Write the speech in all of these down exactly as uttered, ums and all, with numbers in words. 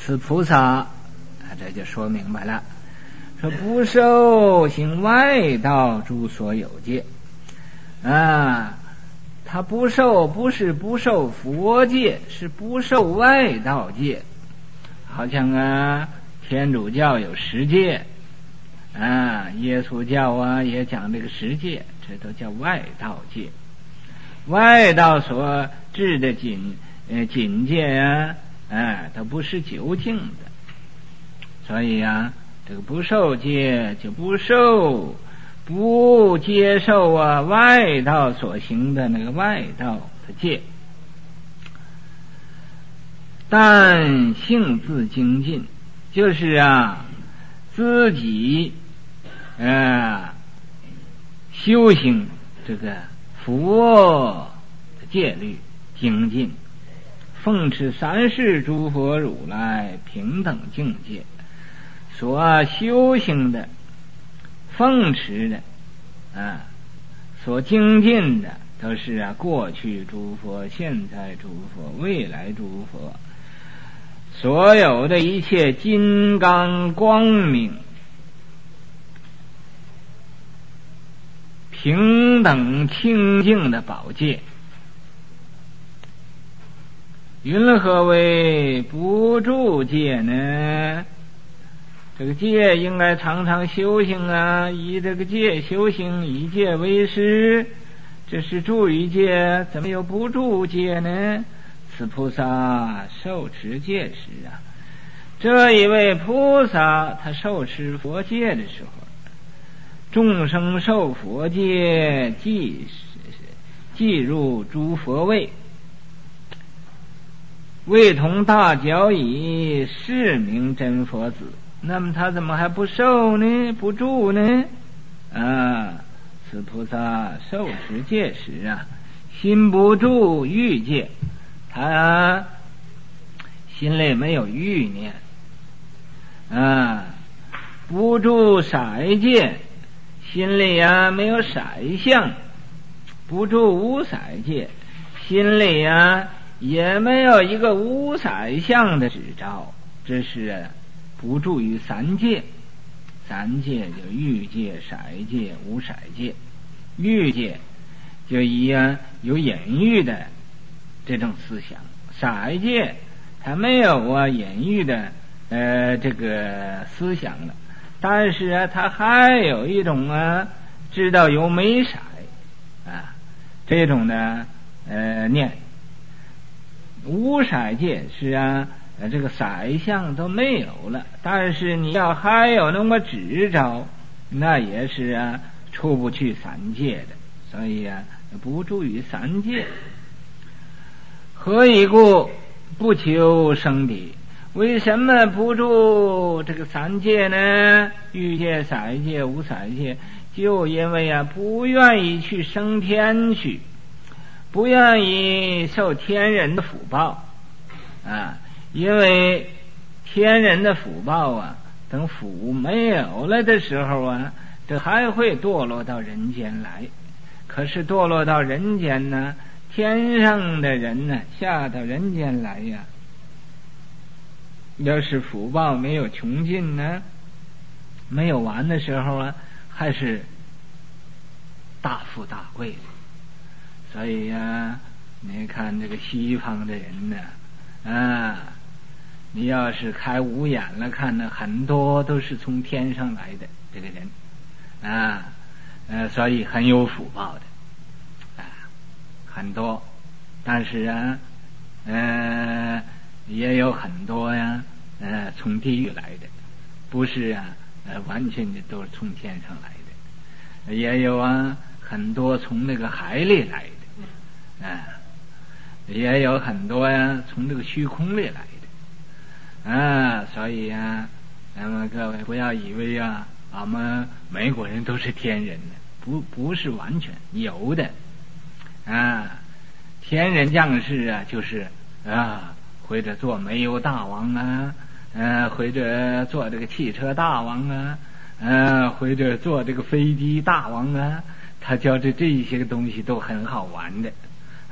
此菩萨这就说明白了，说不受行外道诸所有戒啊，他不受不是不受佛戒，是不受外道戒。好像啊天主教有十戒啊，耶稣教啊也讲这个十戒，这都叫外道戒。外道所制的警呃警戒啊，哎，它不是究竟的。所以啊，这个不受戒就不受，不接受啊外道所行的那个外道的戒。但性自精进，就是啊自己呃修行这个佛的戒律精进，奉持三世诸佛如来平等境界，所修行的奉持的啊所精进的都是啊过去诸佛、现在诸佛、未来诸佛，所有的一切金刚光明平等清净的宝戒。云何为不住戒呢？这个戒应该常常修行啊，以这个戒修行，以戒为师，这是住于戒，怎么有不住戒呢？此菩萨受持戒时啊，这一位菩萨他受持佛戒的时候，众生受佛戒，即即入诸佛位，未同大脚矣，是名真佛子。那么他怎么还不受呢？不住呢？啊，此菩萨受持戒时啊，心不住欲戒，他心里没有欲念啊，不住色戒，心里啊没有色相，不住无色戒，心里啊也没有一个无色相的执照，这是不住于三戒。三戒就欲戒、色戒、无色戒。欲戒就以啊有隐喻的这种思想，色戒它没有啊隐喻的呃这个思想了，但是啊它还有一种啊知道有美色啊这种的呃念。无色戒是啊这个色相都没有了，但是你要还有那么执着，那也是啊出不去三界的，所以啊不住于三界。何以故？不求生彼。为什么不住这个三界呢？欲界、色界、无色界，就因为啊不愿意去升天去，不愿意受天人的福报啊。因为天人的福报啊，等福没有了的时候啊，这还会堕落到人间来。可是堕落到人间呢，天上的人呢下到人间来呀，要是福报没有穷尽呢，没有完的时候啊，还是大富大贵的。所以呀、啊，你看这个西方的人呢，啊，你要是开五眼了看呢，很多都是从天上来的这个人啊，呃，所以很有福报的啊，很多。但是啊，呃，也有很多呀，呃，从地狱来的，不是啊，呃，完全的都是从天上来的。也有啊，很多从那个海里来的，啊，也有很多呀，从这个虚空里来的。啊，所以啊，那么各位不要以为啊，我们美国人都是天人的，不不是完全有的啊。天人将士啊，就是啊，或者做煤油大王啊，呃，或者做这个汽车大王啊，呃，或者做这个飞机大王啊，他觉得这些东西都很好玩的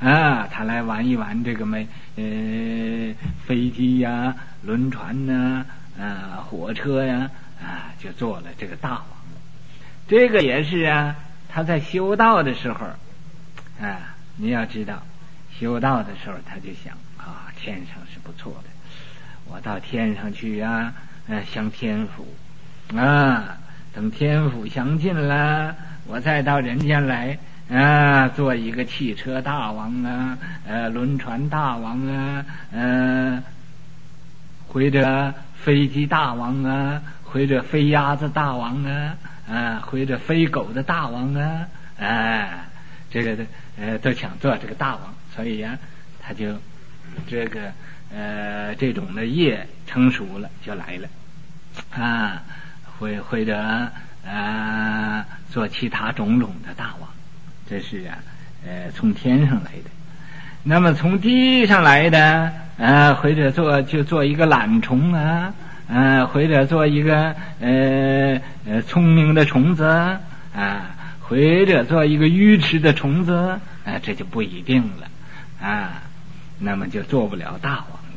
啊，他来玩一玩这个没呃飞机呀、轮船呐、啊、啊火车呀，啊就做了这个大王。这个也是啊，他在修道的时候啊，你要知道修道的时候他就想啊，天上是不错的，我到天上去啊，呃享天福啊，等天福享尽了，我再到人间来啊，做一个汽车大王啊，呃，轮船大王啊，呃，或者飞机大王啊，或者飞鸭子大王啊，啊，或者飞狗的大王啊，啊，这个呃都想做这个大王，所以呀、啊，他就这个呃这种的业成熟了就来了啊，或或者啊做其他种种的大王。这是啊，呃，从天上来的。那么从地上来的，呃，或者做就做一个懒虫啊，呃，或者做一个呃呃聪明的虫子啊，或者做一个愚痴的虫子啊、呃，这就不一定了啊。那么就做不了大王了。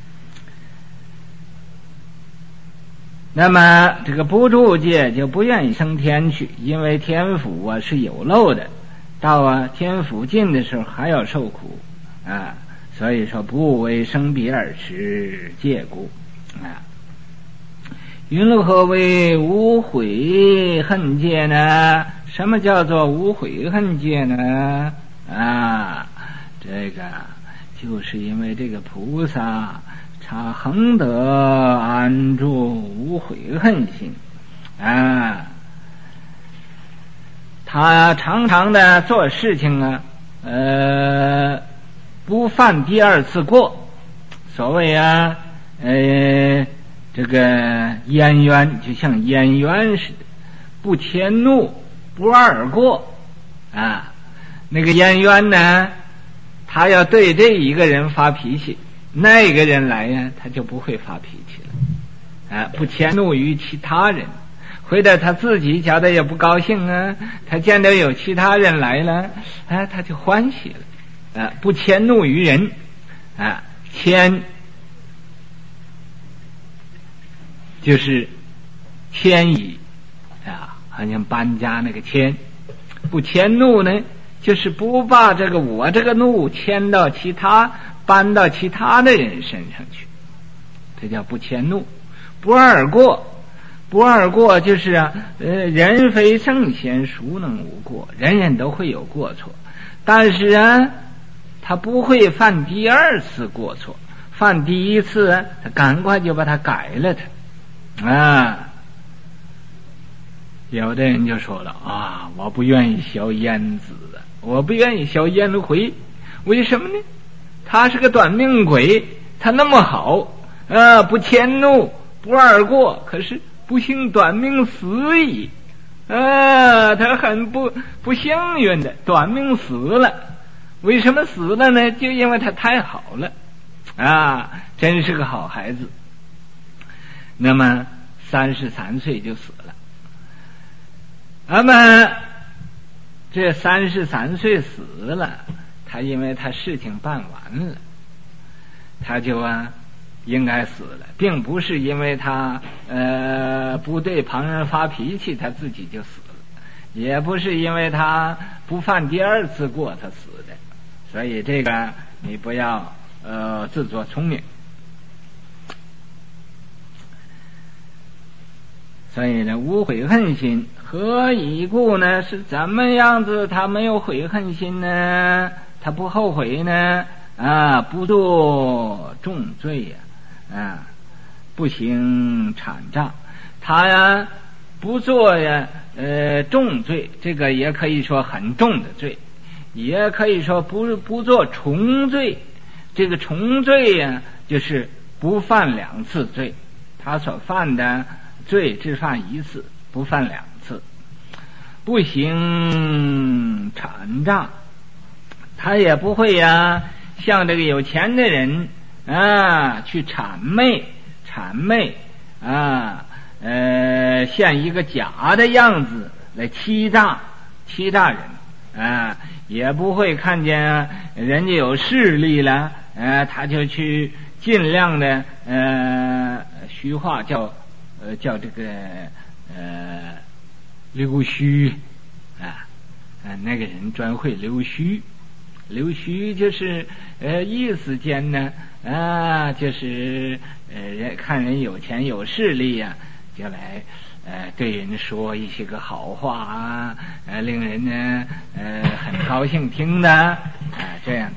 那么这个不住界就不愿意升天去，因为天府啊是有漏的。到啊天府尽的时候还要受苦啊，所以说不为生彼二持戒故啊。云何为无悔恨戒呢？什么叫做无悔恨戒呢？啊，这个就是因为这个菩萨他恒得安住无悔恨心啊。他常常的做事情啊，呃，不犯第二次过。所谓啊，呃，这个烟冤就像烟冤似的，不迁怒，不二过啊。那个烟冤呢，他要对这一个人发脾气，那个人来呀，他就不会发脾气了啊，不迁怒于其他人。回到他自己觉得也不高兴啊，他见到有其他人来了，啊，他就欢喜了，啊，不迁怒于人，啊，迁就是迁移啊，好像搬家那个迁，不迁怒呢，就是不把这个我这个怒迁到其他，搬到其他的人身上去，这叫不迁怒，不二过。不二过就是啊，呃，人非圣贤，孰能无过？人人都会有过错，但是啊，他不会犯第二次过错，犯第一次啊，他赶快就把它改了它啊。有的人就说了啊，我不愿意消烟子，我不愿意消烟灰，为什么呢？他是个短命鬼，他那么好啊，不迁怒，不二过，可是不幸短命死矣啊，他很不不幸运的短命死了。为什么死了呢？就因为他太好了啊，真是个好孩子。那么三十三岁就死了。那么这三十三岁死了，他因为他事情办完了，他就啊应该死了，并不是因为他呃不对旁人发脾气他自己就死了，也不是因为他不犯第二次过他死的，所以这个你不要呃自作聪明。所以呢，无悔恨心何以故呢？是怎么样子他没有悔恨心呢？他不后悔呢？啊，不做重罪呀、啊，啊，不行产障，他呀不做呀呃重罪，这个也可以说很重的罪，也可以说不不做重罪。这个重罪呀、啊，就是不犯两次罪，他所犯的罪只犯一次，不犯两次。不行产障，他也不会呀像这个有钱的人啊去谄媚谄媚啊呃像一个假的样子来欺诈欺诈人啊，也不会看见人家有势力了，呃，他就去尽量的呃虚化叫呃叫这个呃溜须啊，啊那个人专会溜须，溜须就是呃意思间呢啊就是呃人看人有钱有势力呀、啊，就来呃对人说一些个好话啊，呃令人呢呃很高兴听的啊这样。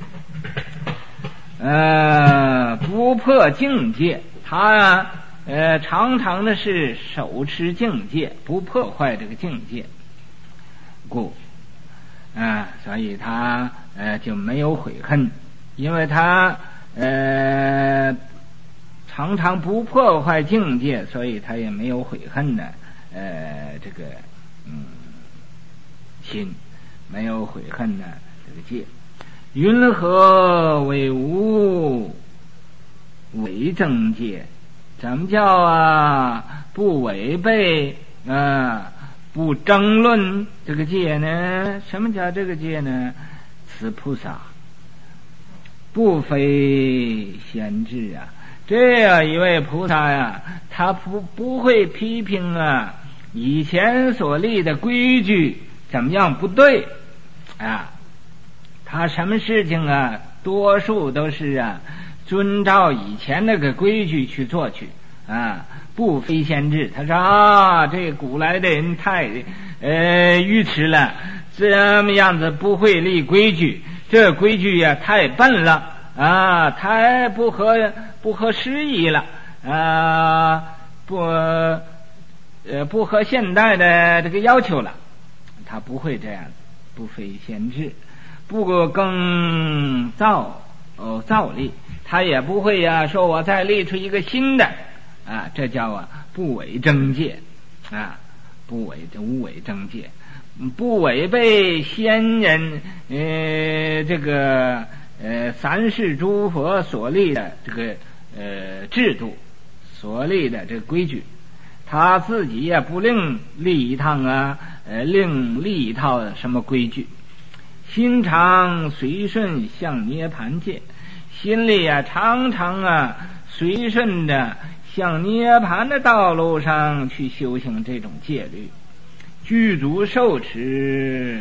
呃不破境界，他啊呃常常的是手持境界，不破坏这个境界，故啊所以他呃就没有悔恨，因为他呃常常不破坏境界，所以他也没有悔恨的呃这个嗯心，没有悔恨的这个戒。云何为无违正戒？怎么叫啊不违背啊不争论这个戒呢？什么叫这个戒呢？此菩萨不非先知啊，这样一位菩萨呀、啊，他不不会批评啊以前所立的规矩怎么样不对啊，他什么事情啊多数都是啊遵照以前那个规矩去做去啊，不非先知。他说啊这古来的人太呃愚痴了，这么样子不会立规矩，这规矩呀、啊、太笨了啊，太不合不合时宜了啊，不呃不合现代的这个要求了，他不会这样，不非先知，不更造哦造立，他也不会呀、啊、说我再立出一个新的啊，这叫啊不违正戒啊，不违无违正戒，不违背先人呃这个呃三世诸佛所立的这个呃制度，所立的这个规矩，他自己也不另立一趟啊呃另立一套什么规矩，心常随顺向涅盘界，心里啊常常啊随顺的向涅盘的道路上去修行这种戒律，具足受持，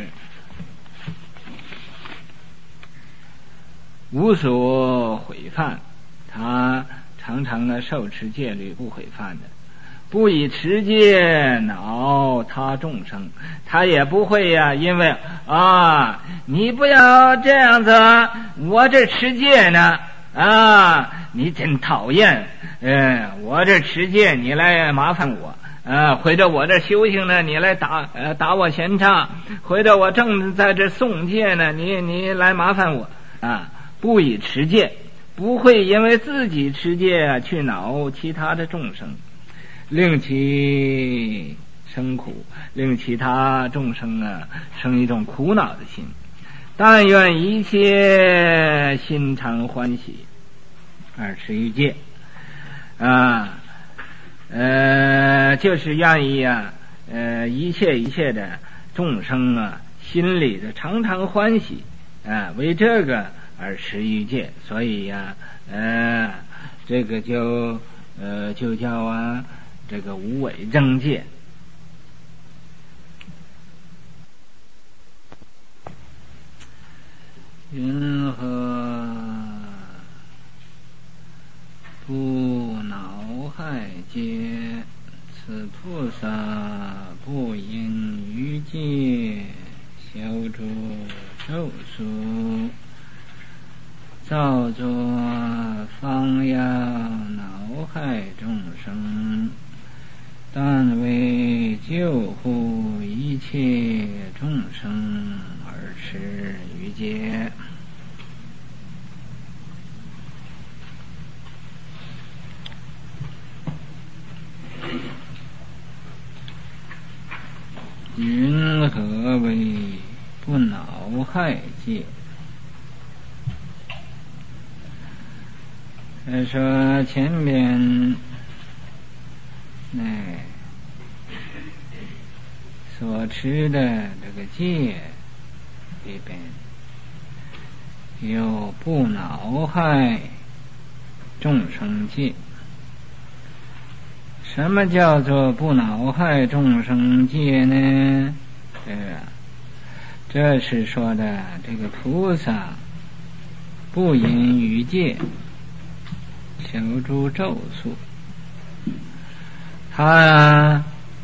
无所毁犯，他常常的受持戒律不毁犯的，不以持戒恼他众生，他也不会呀、啊，因为啊你不要这样子，我这持戒呢啊你真讨厌，嗯我这持戒你来麻烦我啊，回到我这修行呢你来打呃打我闲岔，回到我正在这诵戒呢你你来麻烦我啊，不以持戒，不会因为自己持戒去恼其他的众生，令其生苦，令其他众生啊生一种苦恼的心，但愿一切心常欢喜而持于戒啊，呃就是愿意啊呃一切一切的众生啊心里的常常欢喜啊，为这个而持于戒，所以呀、啊、呃这个就呃就叫啊这个无违正戒。云何不恼害戒？此菩萨不因于戒修诸咒术，造作方要恼害众生，但为救护一切众生而持于戒。云何为不恼害戒？再说前边哎所持的这个戒里边有不恼害众生戒。什么叫做不恼害众生戒呢？这个这是说的这个菩萨不因于戒求诸咒术，他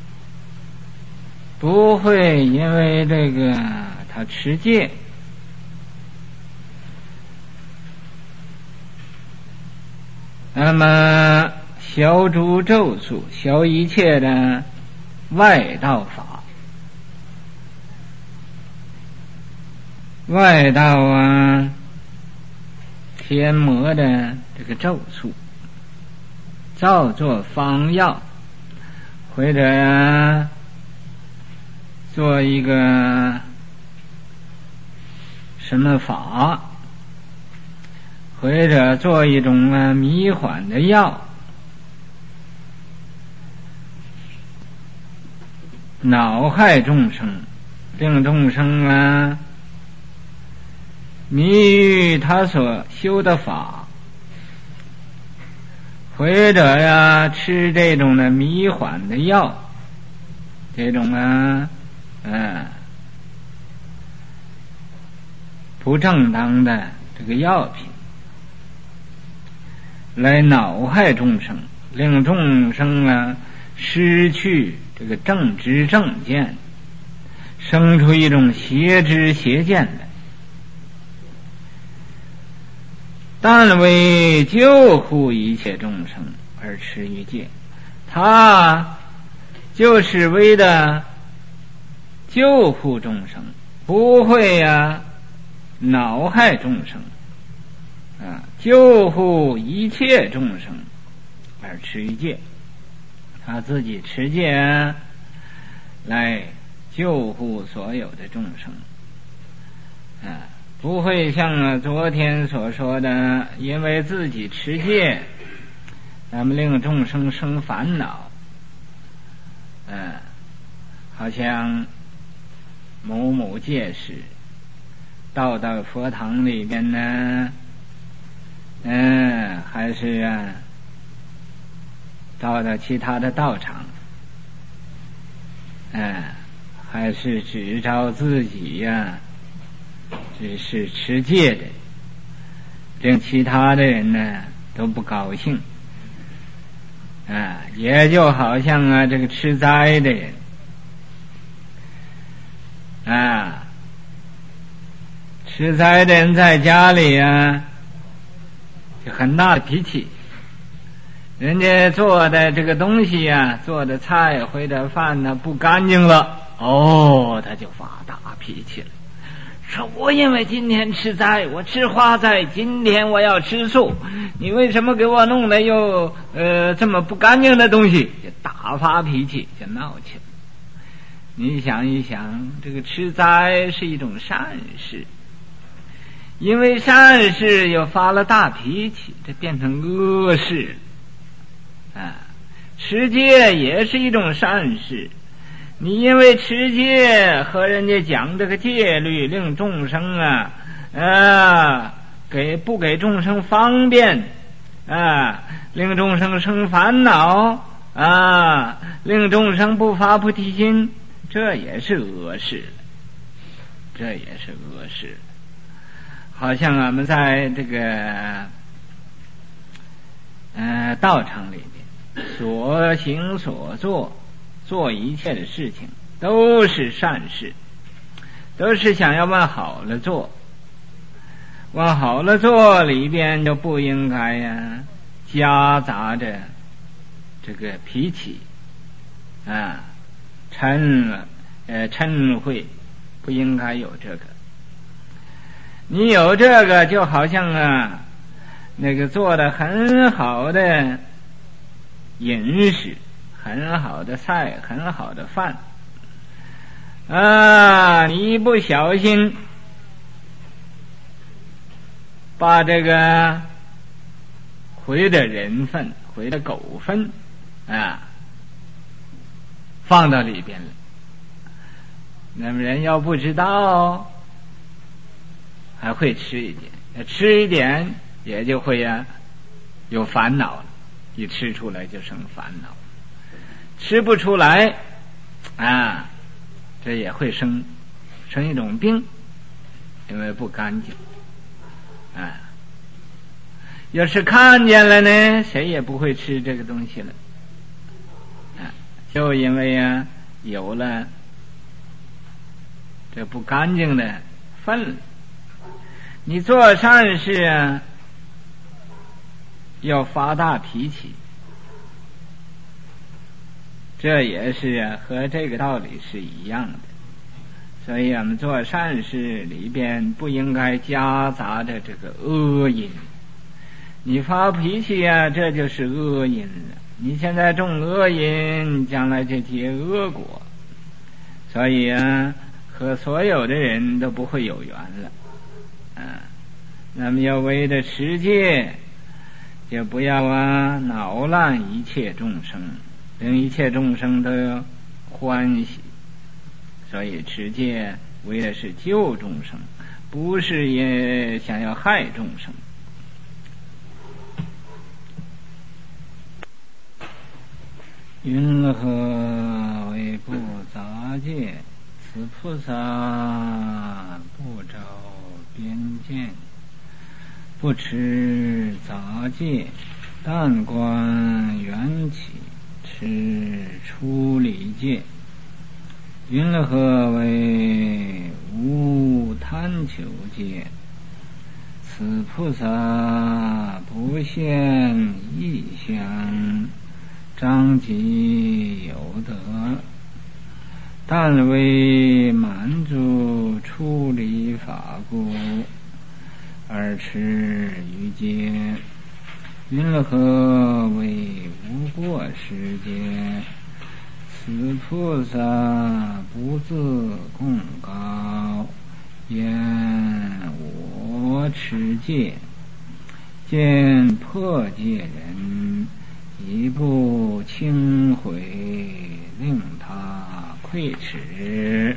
不会因为这个他持戒那么消诸咒术，消一切的外道法，外道啊天魔的这个咒术，造作方药，或者啊做一个什么法，或者做一种啊迷幻的药，恼害众生，令众生啊迷于他所修的法，或者呀吃这种的迷幻的药，这种啊嗯不正当的这个药品，来恼害众生，令众生啊失去这个正知正见，生出一种邪知邪见来。但为救护一切众生而持于戒，他就是为了救护众生，不会呀、啊、恼害众生啊，救护一切众生而持于戒，他自己持戒、啊、来救护所有的众生啊，不会像啊昨天所说的，因为自己持戒，咱们令众生生烦恼。嗯、啊，好像某某戒师到到佛堂里边呢，嗯、啊，还是啊到到其他的道场，嗯、啊，还是只照自己呀、啊。只是持戒的，令其他的人呢都不高兴啊，也就好像啊这个吃斋的人啊，吃斋的人在家里啊就很大的脾气，人家做的这个东西啊，做的菜或者饭呢不干净了，哦，他就发大脾气了。说我因为今天吃斋，我吃花斋，今天我要吃素，你为什么给我弄的又呃这么不干净的东西？就大发脾气，就闹起来。你想一想，这个吃斋是一种善事，因为善事又发了大脾气，这变成恶事了啊！持戒也是一种善事，你因为持戒和人家讲这个戒律，令众生啊啊给不给众生方便啊，令众生生烦恼啊，令众生不发菩提心，这也是恶事，这也是恶事。好像俺们在这个呃道场里面所行所做，做一切的事情都是善事，都是想要往好了做，往好了做里边就不应该呀夹杂着这个脾气啊嗔呃嗔恚，不应该有这个。你有这个就好像啊那个做的很好的饮食，很好的菜，很好的饭啊，你一不小心把这个回的人粪，回的狗粪啊放到里边了，那么人要不知道， 还会吃一点，吃一点也就会呀、啊、有烦恼了，一吃出来就生烦恼，吃不出来啊，这也会生生一种病，因为不干净啊。要是看见了呢，谁也不会吃这个东西了啊，就因为呀、啊、有了这不干净的分了。你做善事啊，要发大脾气，这也是啊和这个道理是一样的。所以我们做善事里边不应该夹杂着这个恶因。你发脾气啊，这就是恶因了。你现在种恶因，将来就结恶果。所以啊，和所有的人都不会有缘了。啊，那么要为着持戒，就不要啊恼乱一切众生，令一切众生都有欢喜。所以持戒为的是救众生，不是也想要害众生。云何为不杂戒？此菩萨不着边见，不持杂戒，但观缘起，持出离戒。云何为无贪求戒？此菩萨不现异相，张集有德，但为满足出离法故，而持于戒。云何为无过失戒？此菩萨不自贡高，言我持戒，见破戒人，一不轻毁，令他愧耻。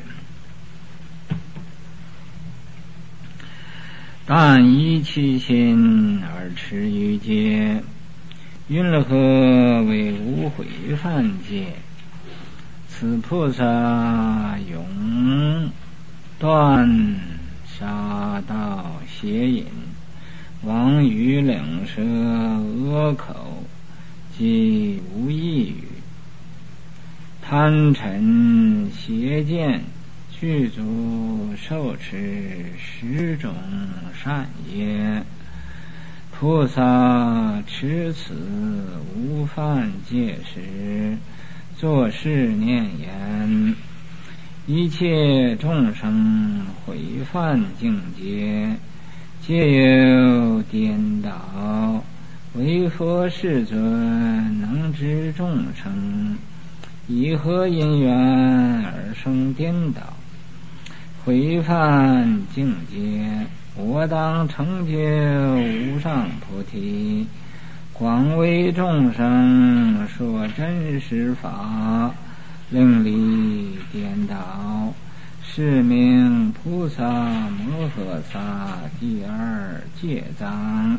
但依其心而持于戒。云何为无毁犯戒？此菩萨永断杀盗邪淫，妄语两舌恶口，即无异语，贪嗔邪见，具足受持十种善业。菩萨持此无犯戒时，作是念言：一切众生毁犯境界，皆有颠倒，唯佛世尊能知众生以何因缘而生颠倒，毁犯境界。我当成就无上菩提，广为众生说真实法，令离颠倒，是名菩萨摩诃萨第二戒章。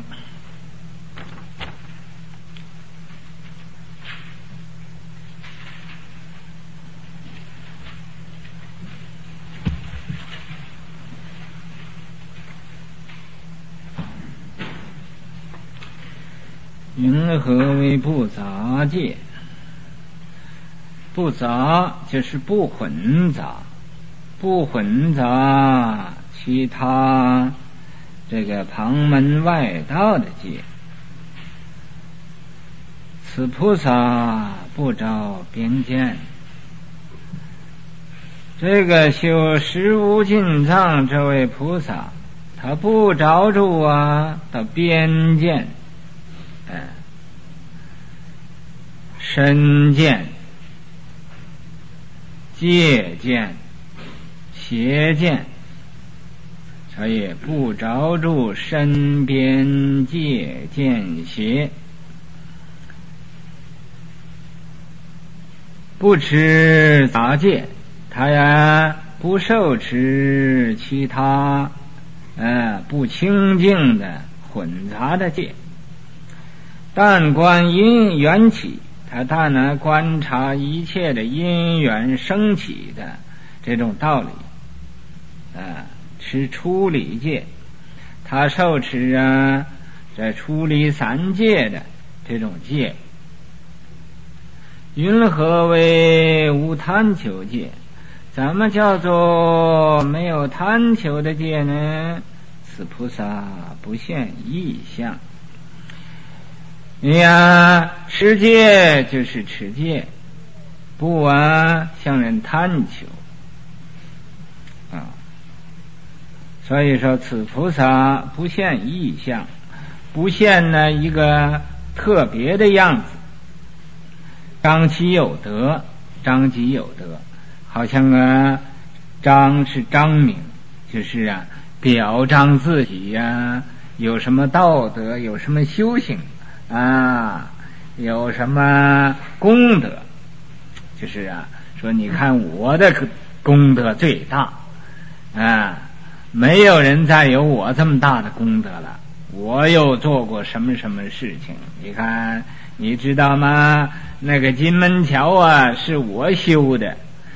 云何为不杂戒？不杂就是不混杂，不混杂其他这个旁门外道的戒。此菩萨不着边见。这个修十无尽藏这位菩萨，他不着住啊的边见，嗯，身见、戒见、邪见，所以不着住身边戒见邪，不持杂戒，他呀不受持其他呃不清净的混杂的界。但观因缘起，他但呢观察一切的因缘升起的这种道理，啊，持出离戒，他受持啊这出离三界的这种戒。云何为无贪求戒？怎么叫做没有贪求的戒呢？此菩萨不现异相。你呀，持戒就是持戒，不啊向人贪求啊。所以说，此菩萨不现异相，不现呢一个特别的样子。张其有德，张即有德，好像啊，张是张明，就是啊，表彰自己呀、啊，有什么道德，有什么修行啊，有什么功德，就是啊，说你看我的功德最大啊，没有人再有我这么大的功德了。我又做过什么什么事情？你看，你知道吗？那个金门桥啊，是我修的。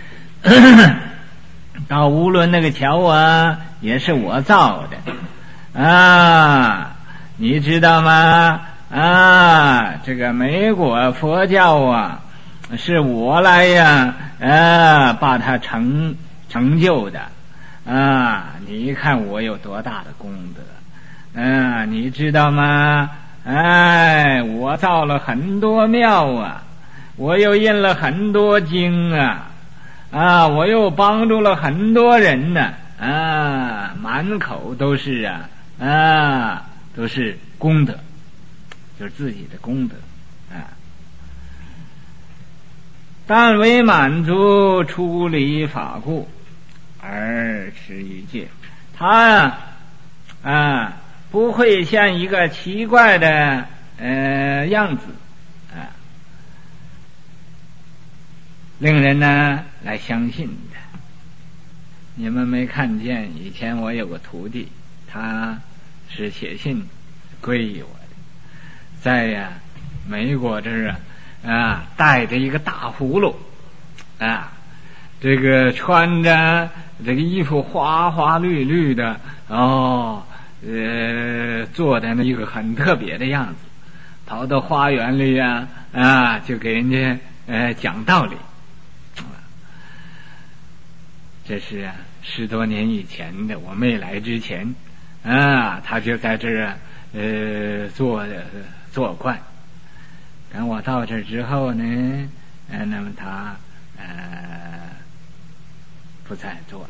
到无论那个桥啊，也是我造的啊，你知道吗？啊，这个美国佛教啊，是我来呀，啊，把它成成就的啊。你看我有多大的功德，啊，你知道吗？哎，我造了很多庙啊，我又印了很多经啊，啊，我又帮助了很多人呢，啊，满口都是啊，啊，都是功德，就是自己的功德啊。但为满足出离法故而持于戒，他呀啊不会像一个奇怪的呃样子啊，令人呢来相信的。你们没看见以前我有个徒弟，他是写信皈依我的，在呀美国这儿啊啊带着一个大葫芦啊，这个穿着这个衣服花花绿绿的哦，呃做的那一个很特别的样子，跑到花园里啊啊就给人家呃讲道理。这是啊十多年以前的，我没来之前啊，他就在这儿啊呃做做惯。等我到这之后呢，呃，那么他呃不再做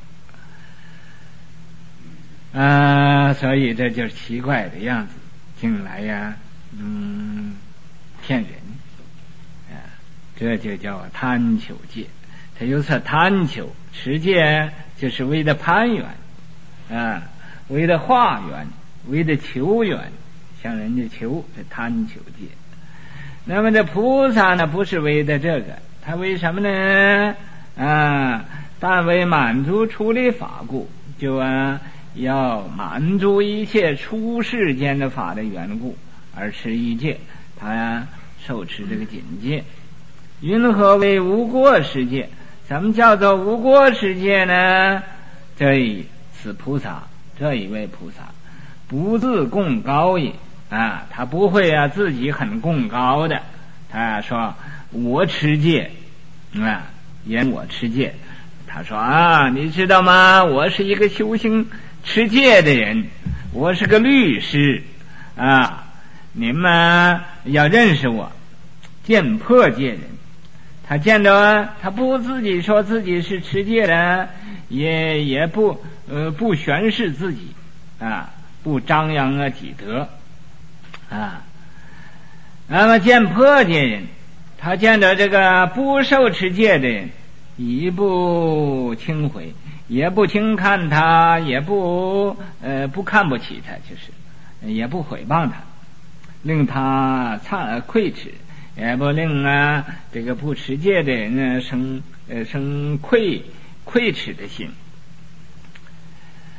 了，啊，所以这就是奇怪的样子，进来呀，嗯，骗人，啊，这就叫贪求戒。他有所贪求，持戒就是为了攀缘，啊，为了化缘，为了求缘，向人家求，这贪求戒。那么这菩萨呢，不是为的这个，他为什么呢？啊，但为满足出离法故，就啊要满足一切出世间的法的缘故而持一戒，他呀受持这个警戒。云何为无过失戒？什么叫做无过失戒呢？这一此菩萨，这一位菩萨不自贡高也啊，他不会啊自己很贡高的，他说我持戒啊，言我持戒。他说啊，你知道吗？我是一个修行持戒的人，我是个律师啊，你们要认识我，见破戒人。他见着他不自己说自己是持戒的，也也不呃不宣示自己啊，不张扬啊己德啊。那么见破戒人，他见着这个不受持戒的人，一不轻回，也不轻看他，也不呃不看不起他，就是也不诽谤他，令他惭愧耻。也不令啊这个不持戒的人呢生呃生愧愧耻的心。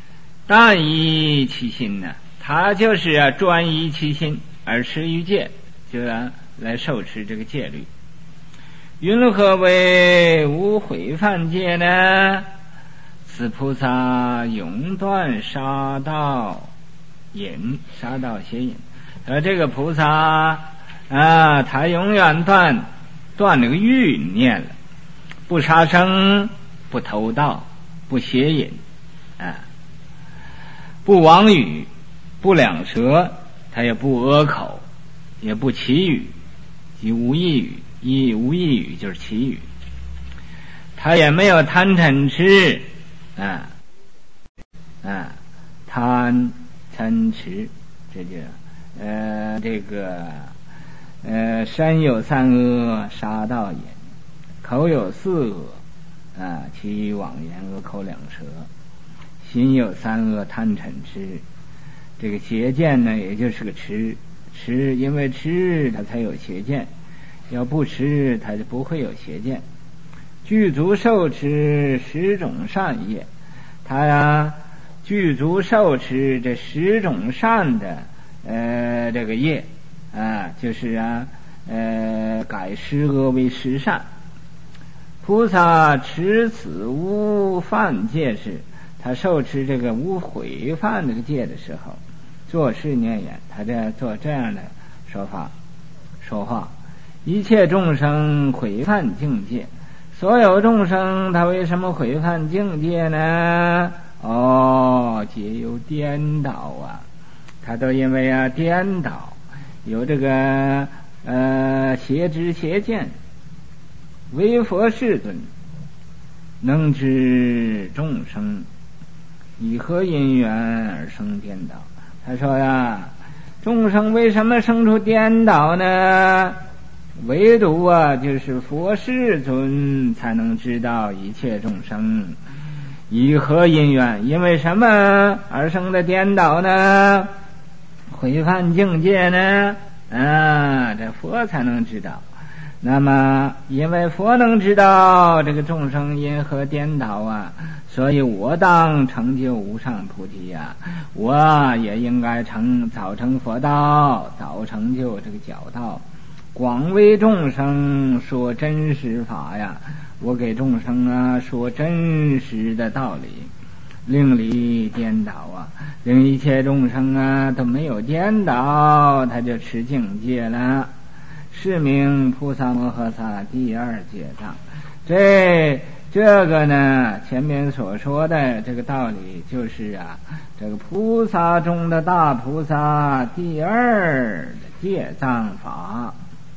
但依其心呢，他就是啊专一其心而持于戒，就啊来受持这个戒律。云何为无毁犯戒呢？此菩萨永断杀盗淫，杀盗邪淫。而这个菩萨啊，他永远断断那个欲念了，不杀生，不偷盗，不邪淫啊，不妄语，不两舌，他也不阿口，也不绮语，即无异语，一无异语就是绮语。他也没有贪嗔痴啊啊，贪嗔痴，这就呃这个呃身有三恶，杀盗淫；口有四恶啊，其余妄言恶口两舌；心有三恶，贪嗔痴。这个邪见呢，也就是个痴，痴因为痴它才有邪见，要不痴它就不会有邪见。具足受持十种善业，他呀具足受持这十种善的呃这个业啊，就是啊呃改十恶为十善。菩萨持此无犯戒时，他受持这个无毁犯这个戒的时候，做事念言，他在做这样的说法说话。一切众生毁犯境界，所有众生他为什么毁犯境界呢？哦，皆有颠倒啊，他都因为啊颠倒，有这个呃邪知邪见。为佛世尊能知众生以何因缘而生颠倒。他说呀，众生为什么生出颠倒呢？唯独啊就是佛世尊才能知道一切众生以何因缘，因为什么而生的颠倒呢？毁犯境界呢？啊，这佛才能知道。那么因为佛能知道这个众生因何颠倒啊，所以我当成就无上菩提呀、啊，我也应该成早成佛道，早成就这个教道，广为众生说真实法呀，我给众生啊说真实的道理，令离颠倒啊，令一切众生啊都没有颠倒，他就持境界了。是名菩萨摩诃萨第二阶藏。这这个呢，前面所说的这个道理就是啊，这个菩萨中的大菩萨第二的阶藏法。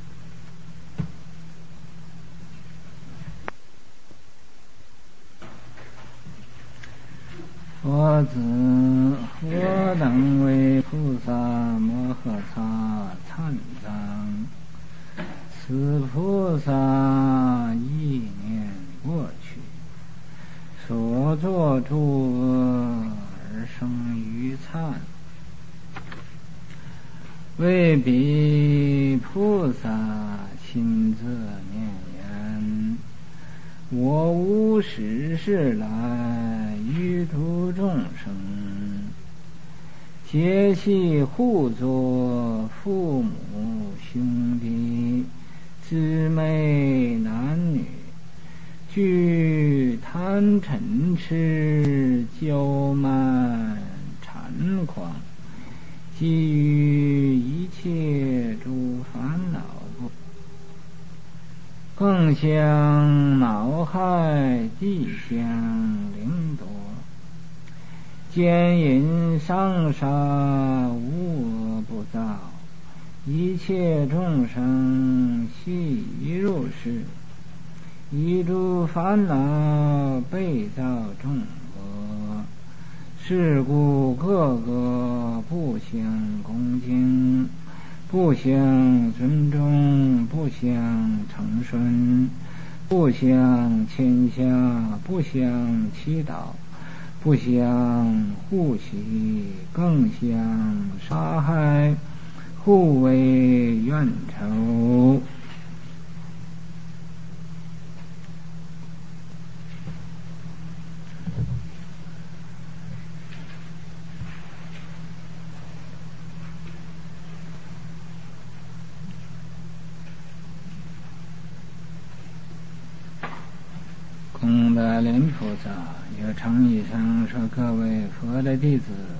佛子，我等为菩萨摩诃萨参藏。此菩萨一念过去，所作诸恶而生于忏，为彼菩萨亲自念言：我无始世来于诸众生，皆系互作父母兄弟姊妹男女，具贪嗔痴骄慢猖狂，基于一切诸烦恼故，更相恼害地相凌夺，奸淫伤杀无恶不造，一切众生悉已入世，一诸烦恼被造众恶，是故个个不相恭敬，不相尊重，不相承顺，不相谦下，不相祈祷，不相护惜，更相杀害，互为怨仇。 功德林菩萨又称一声说：各位佛的弟子，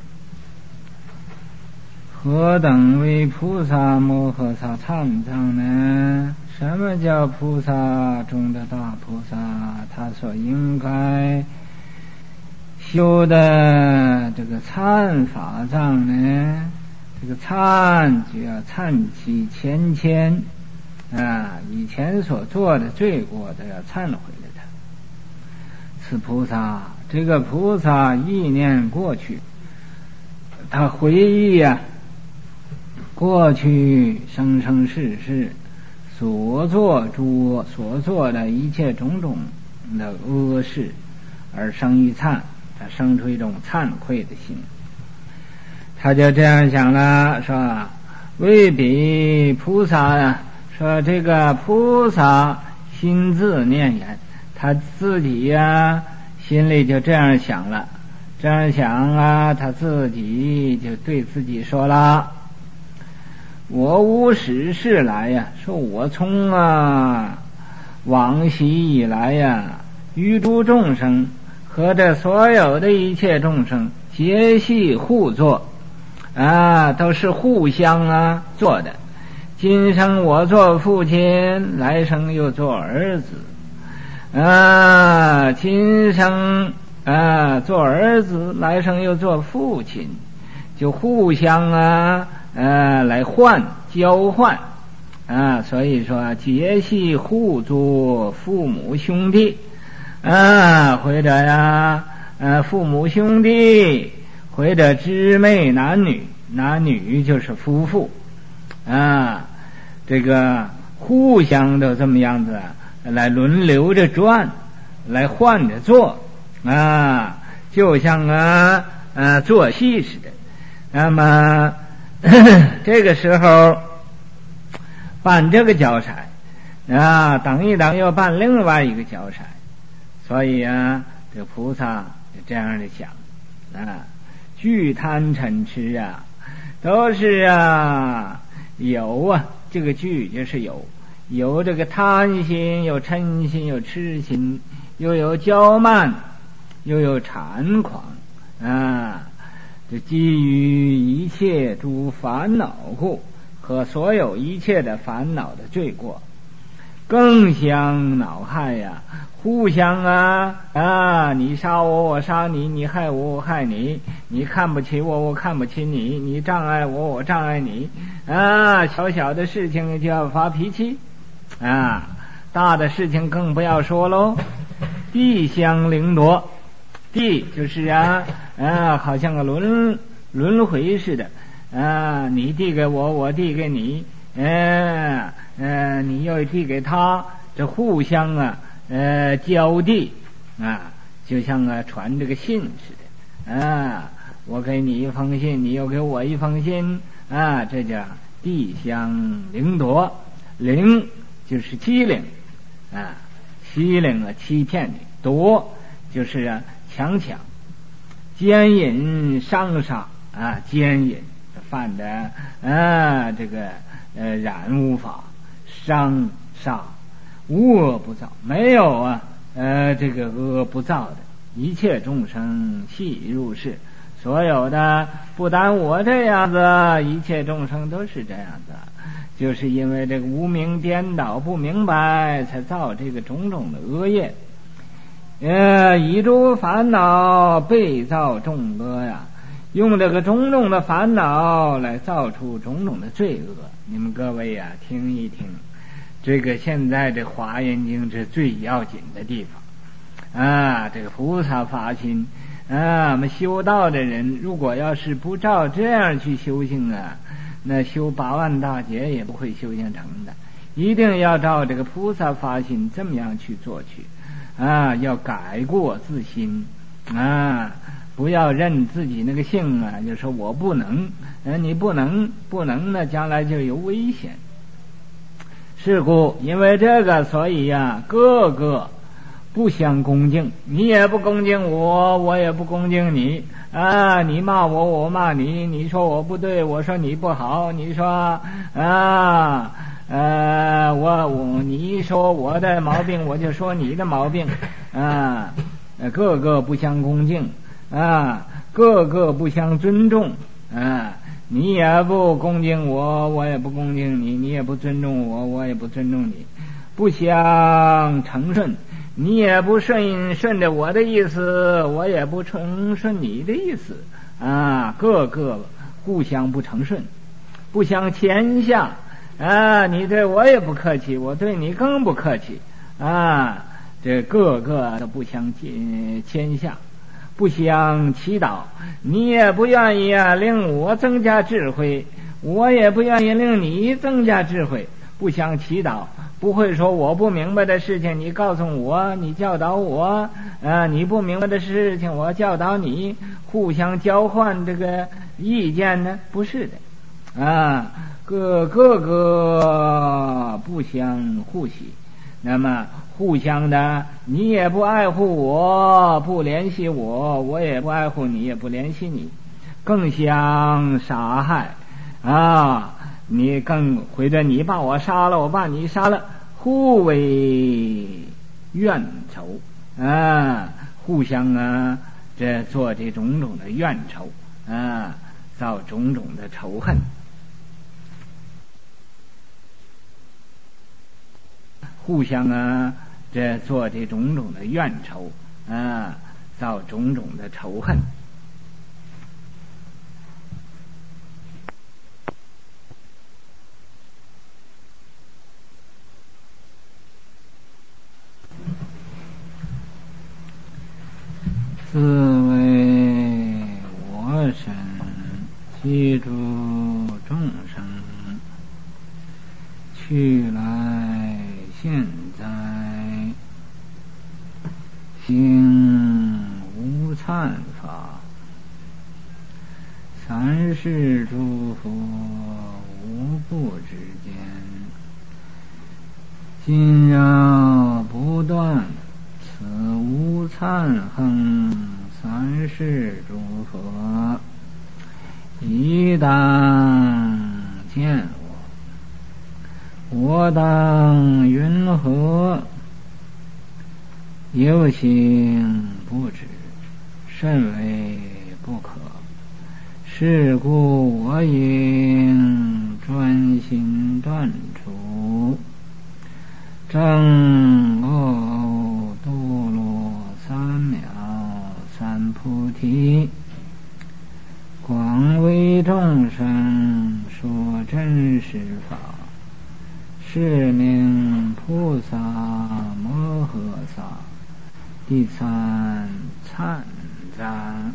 何等为菩萨摩诃萨参藏呢？什么叫菩萨中的大菩萨？他所应该修的这个忏法藏呢？这个忏就要忏其前愆啊，以前所做的罪过都要忏悔了他。此菩萨，这个菩萨意念过去，他回忆呀、啊，过去生生世世所做诸所做的一切种种的恶事，而生一忏，他生出一种惭愧的心。他就这样想了，说未必菩萨啊，说这个菩萨心自念言，他自己呀、啊、心里就这样想了，这样想啊，他自己就对自己说了：我无始世来呀，说我从啊往昔以来呀，与诸众生和这所有的一切众生皆系互作啊，都是互相啊做的。今生我做父亲，来生又做儿子啊，今生啊做儿子，来生又做父亲，就互相啊呃来换交换啊，所以说结系互做父母兄弟啊，或者呀呃父母兄弟，或者姊妹男女，男女就是夫妇啊，这个互相都这么样子来轮流着转，来换着做啊，就像啊呃做戏似的。那么这个时候办这个交差啊，等一等又办另外一个交差，所以啊这个菩萨就这样的想啊，具贪嗔痴啊都是啊有啊，这个具就是有有这个贪心，有嗔心，有痴心，又有骄慢，又有馋狂啊，这基于一切诸烦恼故，和所有一切的烦恼的罪过，更相恼害呀、啊，互相啊啊，你杀我我杀你，你害我我害你，你看不起我我看不起你，你障碍我我障碍你啊，小小的事情就要发脾气啊，大的事情更不要说喽。地相凌夺，地就是啊啊，好像个轮轮回似的啊，你递给我，我递给你，嗯、呃、嗯、呃，你又递给他，这互相啊呃交递啊，就像啊传这个信似的啊，我给你一封信，你又给我一封信啊，这叫地相凌夺。凌就是欺凌啊，欺凌啊，欺骗你；夺就是啊强抢。奸淫伤杀啊，奸淫犯的啊这个呃染污法，伤杀无恶不造，没有啊呃这个恶不造的，一切众生悉入世，所有的不但我这样子，一切众生都是这样子，就是因为这个无明颠倒不明白，才造这个种种的恶业。呃，以诸烦恼被造众恶呀，用这个种种的烦恼来造出种种的罪恶。你们各位呀，听一听，这个现在这华严经是最要紧的地方啊！这个菩萨发心啊，我们修道的人，如果要是不照这样去修行啊，那修八万大劫也不会修行成的。一定要照这个菩萨发心这么样去做去。啊，要改过自新啊，不要认自己那个性啊，就说我不能，呃，你不能不能呢，将来就有危险。是故因为这个，所以呀、啊，个个不相恭敬，你也不恭敬我，我也不恭敬你啊，你骂我，我骂你，你说我不对，我说你不好，你说啊呃，我我你说我的毛病，我就说你的毛病啊，个个不相恭敬啊，个个不相尊重啊，你也不恭敬我，我也不恭敬你，你也不尊重我，我也不尊重你，不相承顺，你也不顺顺着我的意思，我也不承顺你的意思啊，个个互相不承顺，不相谦下啊，你对我也不客气，我对你更不客气啊，这个个都不相谦下，不相祈祷，你也不愿意啊令我增加智慧，我也不愿意令你增加智慧，不相祈祷，不会说我不明白的事情你告诉我，你教导我啊，你不明白的事情我教导你，互相交换这个意见呢？不是的啊，各个个不相互喜，那么互相的，你也不爱护我，不联系我，我也不爱护你，也不联系你，更相杀害啊，你更或者你把我杀了，我把你杀了，互为怨仇啊，互相啊这做这种种的怨仇啊，造种种的仇恨，互相啊这做这种种的怨仇啊，造种种的仇恨。自为我身，记住众生，去来现在，行无忏法，三世诸佛无不之间，今要不断此无忏恨，三世诸佛一当见我，我当云何？有行不止，甚为不可。是故我应专心断除，正悟度落三藐三菩提，广为众生说真实法，是名菩萨摩诃萨。第三忏章。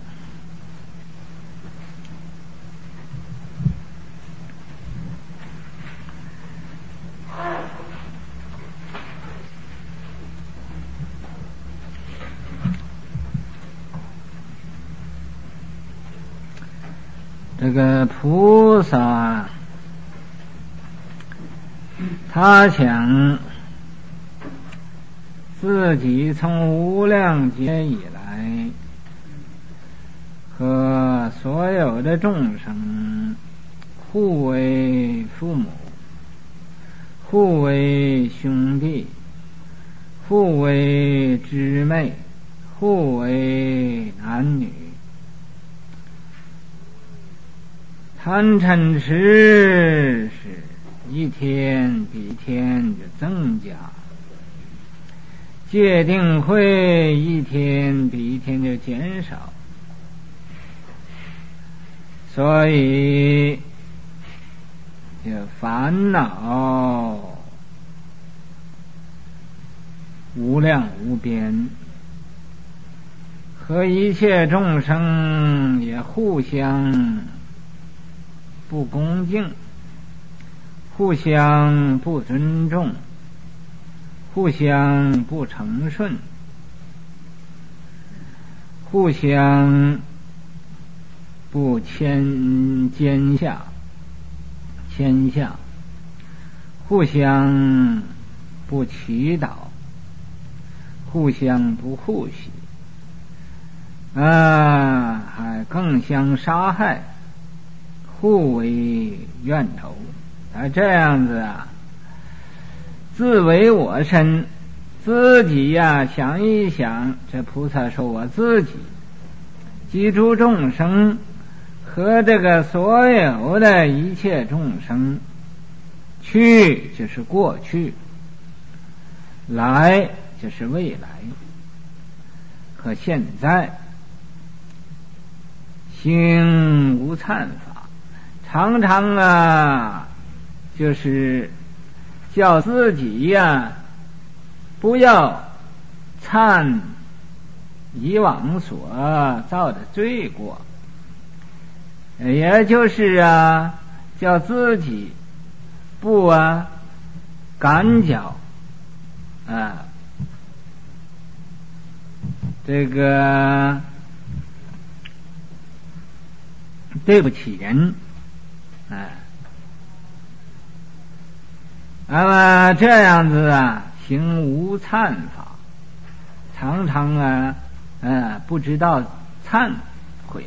这个菩萨他想自己从无量劫以来和所有的众生互为父母，互为兄弟，互为姊妹，互为男女，贪嗔痴是一天比一天就增加，戒定慧一天比一天就减少，所以这烦恼无量无边，和一切众生也互相不恭敬，互相不尊重，互相不承顺，互相不谦谦下谦下，互相不祈祷，互相不护惜啊，还更相杀害，互为怨仇啊，这样子啊自为我身，自己呀、啊、想一想，这菩萨说我自己，记住众生和这个所有的一切众生，去就是过去，来就是未来，和现在，行无忏法，常常啊就是叫自己呀、啊、不要忏以往所造的罪过，也就是啊叫自己不啊赶脚啊这个对不起人啊，那么这样子啊行无忏法，常常啊啊不知道忏悔。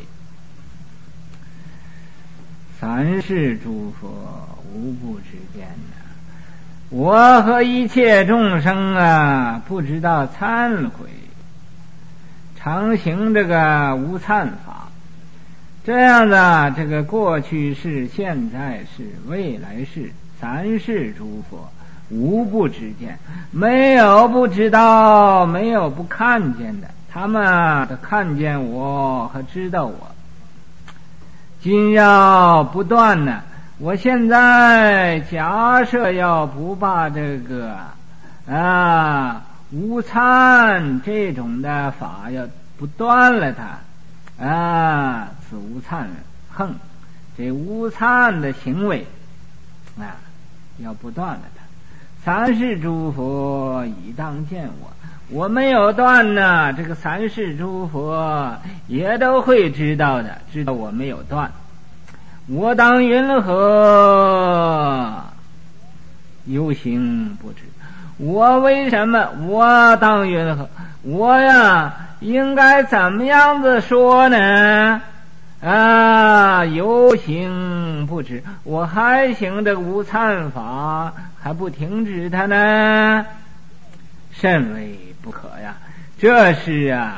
三世诸佛无不知见呐，我和一切众生啊不知道忏悔，常行这个无忏法，这样的这个过去世、现在世、未来世三世诸佛无不知见，没有不知道，没有不看见的，他们都看见我和知道我。今要不断呢，我现在假设要不把这个啊无忏这种的法要不断了它啊，此无忏横，这无忏的行为啊要不断了它。三世诸佛已当见我，我没有断呢，这个三世诸佛也都会知道的，知道我没有断。我当云何有行不知？我为什么？我当云何？我呀，应该怎么样子说呢？啊，有行不知，我还行这个无忏法，还不停止它呢，甚为不可呀！这是啊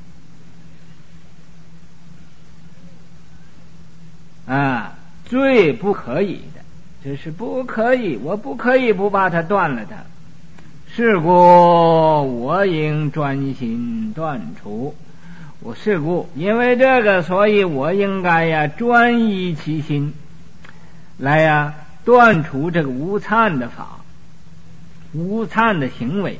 啊最不可以的，这是不可以，我不可以不把它断了它。是故我应专心断除。我是故因为这个，所以我应该呀专一其心来呀断除这个无忏的法，无忏的行为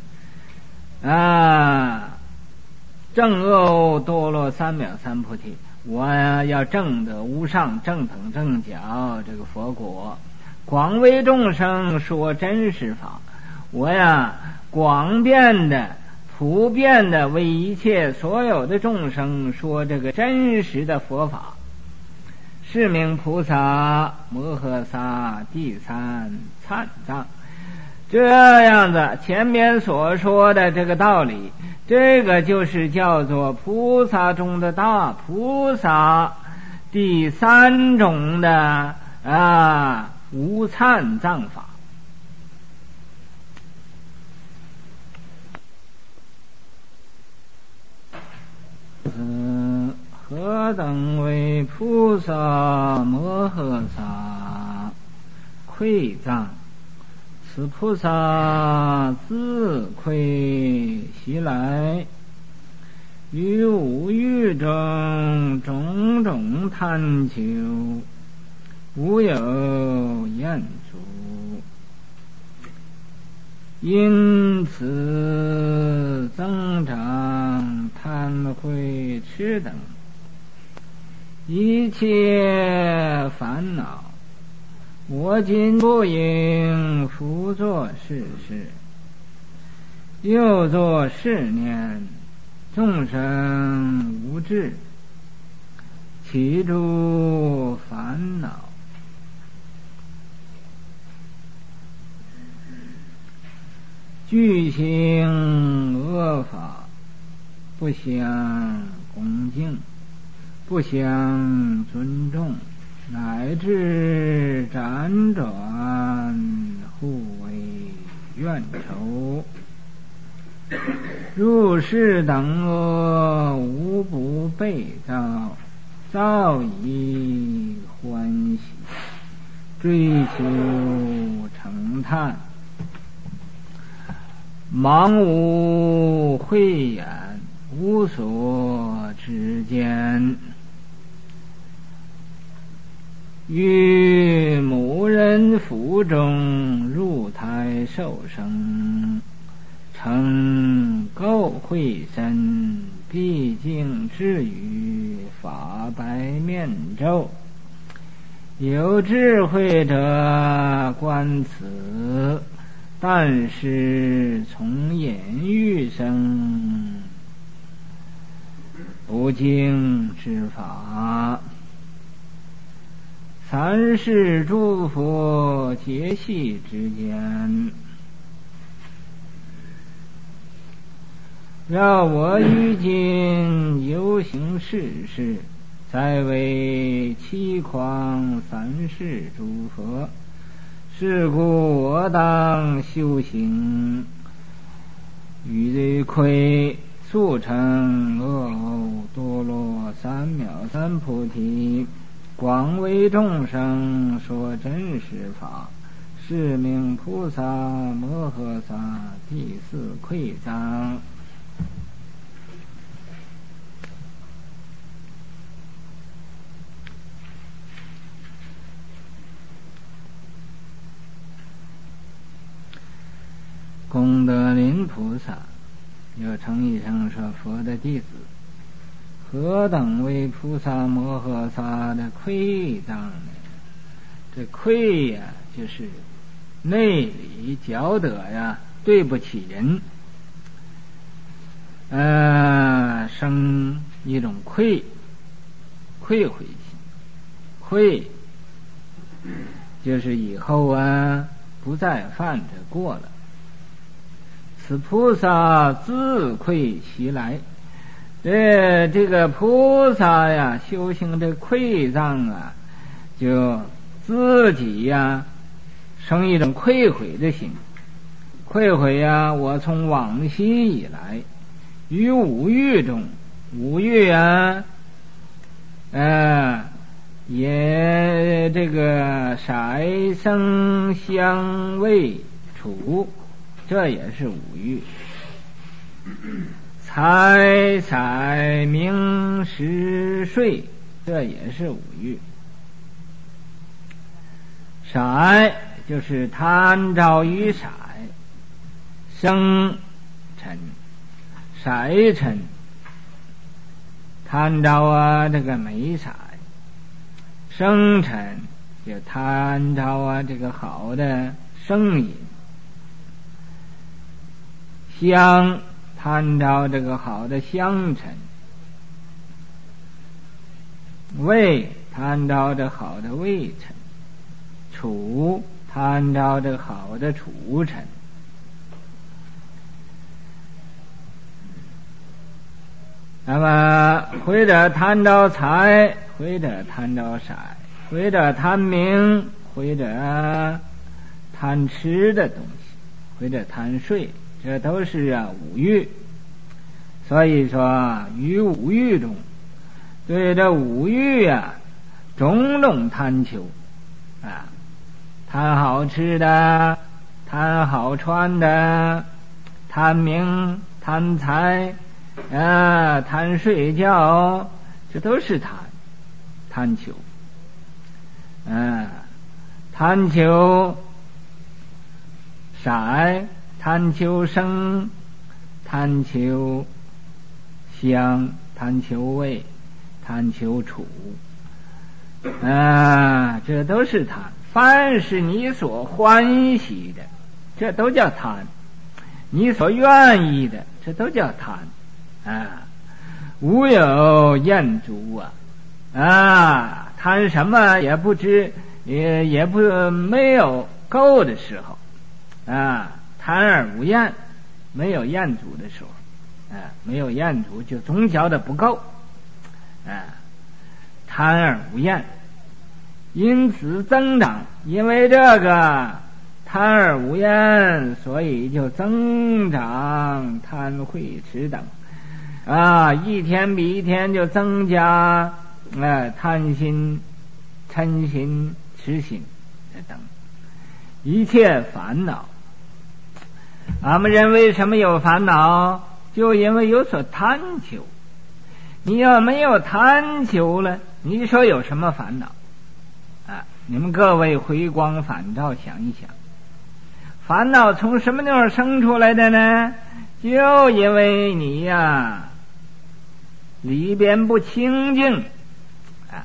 啊，正恶多罗三藐三菩提，我呀要证得无上正等正觉这个佛果，广为众生说真实法，我呀广遍的普遍的为一切所有的众生说这个真实的佛法，是名菩萨摩诃萨第三忏藏。这样子前面所说的这个道理，这个就是叫做菩萨中的大菩萨第三种的啊无忏藏法。嗯，何等为菩萨摩诃萨馈藏？此菩萨自愧习来，于五欲中种种贪求，无有厌足，因此增长贪恚痴等一切烦恼。我今不应复作是事，又作是念，众生无智，其诸烦恼。具行恶法，不相恭敬，不相尊重，乃至辗转互为怨仇。入世等恶，无不被造，造以欢喜，追求成叹，盲无慧眼，无所知见，于母人腹中入胎受生，成垢秽身，毕竟至于法白面咒。有智慧者观此，但是从言欲生不净之法。三世诸佛皆系之间，若我于今有行世事，再为七狂三世诸佛。是故我当修行，欲窥速成阿耨多罗三藐三菩提，广为众生说真实法。是名菩萨摩诃萨第四馈藏。功德林菩萨又称一声说佛的弟子，何等为菩萨摩诃萨的馈藏呢？这馈呀，就是内里觉得呀对不起人，呃，生一种愧愧悔心，愧就是以后啊不再犯着过了。此菩萨自愧其来，这这个菩萨呀，修行这愧藏啊，就自己呀生一种愧悔的心。愧悔呀，我从往昔以来，于五欲中，五欲啊，呃，也这个色声香味触。这也是五欲，财色名食睡，这也是五欲。色就是贪着于色，生嗔，色嗔，贪着啊这个美色，生嗔就贪着啊这个好的声音。香贪着这个好的香尘，味贪着这好的味尘，触贪着这好的触尘。那么或者贪着财，或者贪着色，或者贪名，或者贪吃的东西，或者贪睡。这都是啊五欲。所以说于五欲中，对这五欲啊种种贪求啊，贪好吃的，贪好穿的，贪名，贪财啊，贪睡觉，这都是贪贪求啊，贪求色，贪求声，贪求香，贪求味，贪求触啊，这都是贪。凡是你所欢喜的，这都叫贪；你所愿意的，这都叫贪啊。无有厌足啊啊，贪什么也不知，也也不没有够的时候啊。贪而无厌，没有厌足的时候，啊，没有厌足就总觉得不够，啊，贪而无厌，因此增长。因为这个贪而无厌，所以就增长贪恚痴等啊，一天比一天就增加呃贪心、嗔心、痴心等一切烦恼。俺们人为什么有烦恼？就因为有所贪求。你要没有贪求了，你说有什么烦恼啊？你们各位回光返照想一想，烦恼从什么地方生出来的呢？就因为你呀里边不清净啊，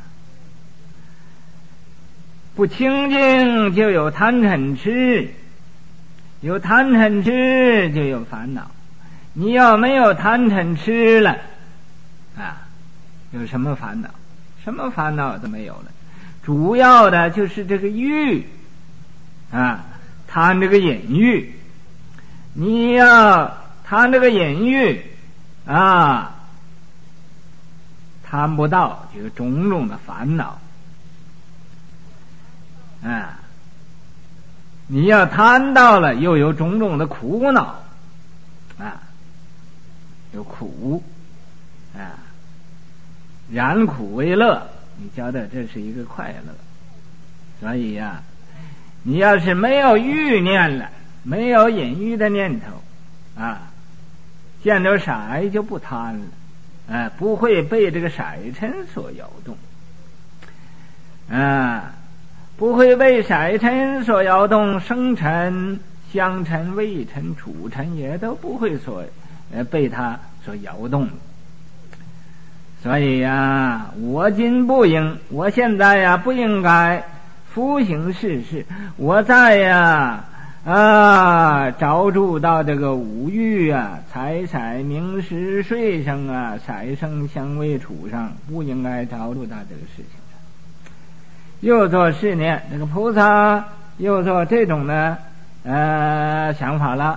不清净就有贪嗔痴，有贪嗔痴就有烦恼。你要没有贪嗔痴了啊，有什么烦恼？什么烦恼都没有了。主要的就是这个欲啊，贪这个淫欲。你要贪这个淫欲啊，贪不到就有种种的烦恼啊，你要贪到了又有种种的苦恼啊，有苦啊，然苦为乐，你觉得这是一个快乐。所以呀、啊，你要是没有欲念了，没有淫欲的念头啊，见着色就不贪了，啊，不会被这个色尘所摇动啊，不会被色尘所摇动，生尘、香尘、味尘、触尘也都不会所呃被它所摇动。所以呀、啊，我今不应，我现在呀不应该服行世事，我在呀啊着住到这个五欲啊，财色名食睡生啊，色声香味触上，不应该着住到这个事情上。又做试念，这个菩萨又做这种的呃想法了，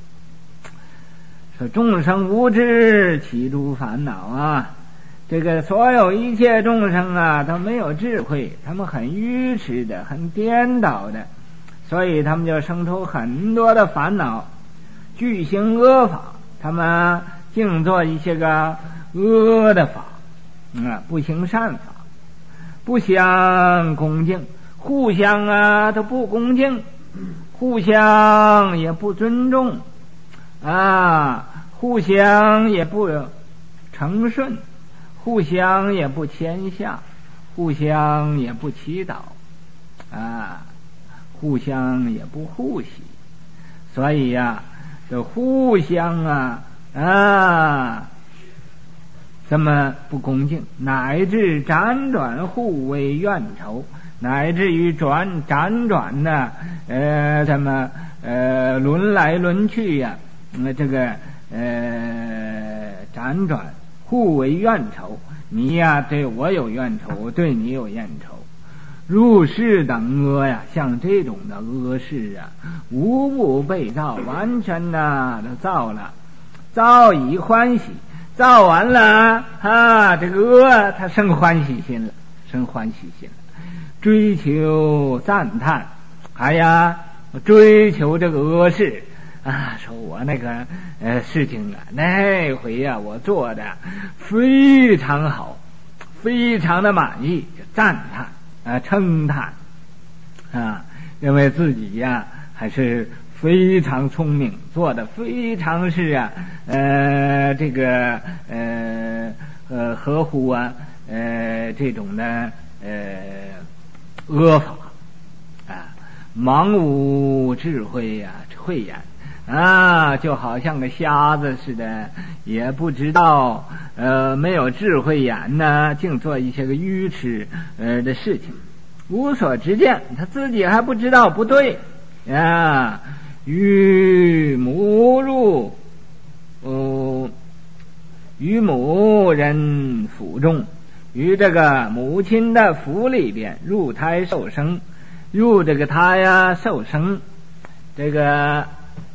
说众生无知，其诸烦恼啊。这个所有一切众生啊都没有智慧，他们很愚痴的，很颠倒的，所以他们就生出很多的烦恼，具行恶法，他们净做一些个恶的法啊，不行善法，不相恭敬，互相啊都不恭敬，互相也不尊重啊，互相也不诚顺，互相也不谦下，互相也不祈祷啊，互相也不护喜。所以呀、啊，这互相啊啊这么不恭敬，乃至辗转互为怨仇，乃至于转辗转呢呃这么呃轮来轮去呀、啊，这个呃辗转互为怨仇，你呀对我有怨仇，我对你有怨仇。入世等恶呀，像这种的恶事啊，无不被造，完全呐都造了，造以欢喜，造完了啊，这个恶他生欢喜心了，生欢喜心了，追求赞叹，哎呀，追求这个恶事啊，说我那个呃事情啊，那回呀、啊、我做的非常好，非常的满意，就赞叹啊称叹啊，认为自己呀、啊、还是非常聪明，做的非常是啊呃这个呃呃合乎啊呃这种的呃恶法啊，盲无智慧呀、啊、慧眼啊，就好像个瞎子似的，也不知道呃没有智慧眼呢，净做一些个愚痴呃的事情，无所知见，他自己还不知道不对啊。于母入呃于母人腹中，于这个母亲的腹里边入胎受生，入这个胎呀受生，这个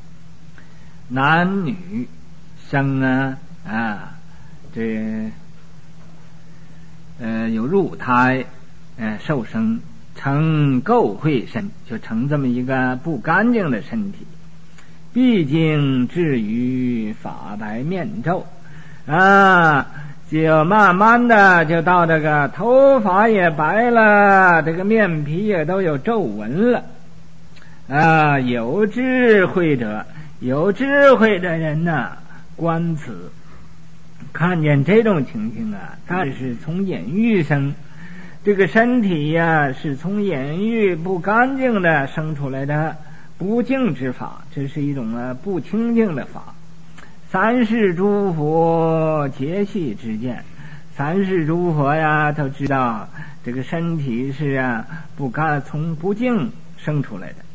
男女生啊啊，这呃有入胎呃受生成垢秽身，就成这么一个不干净的身体。毕竟至于发白面皱啊，就慢慢的就到这个头发也白了，这个面皮也都有皱纹了啊。有智慧者，有智慧的人呐、啊，观此，看见这种情形啊，但是从眼欲生，这个身体呀、啊、是从眼欲不干净的生出来的不净之法，这是一种啊不清净的法。三世诸佛皆悉之见，三世诸佛呀都知道这个身体是啊不干从不净生出来的。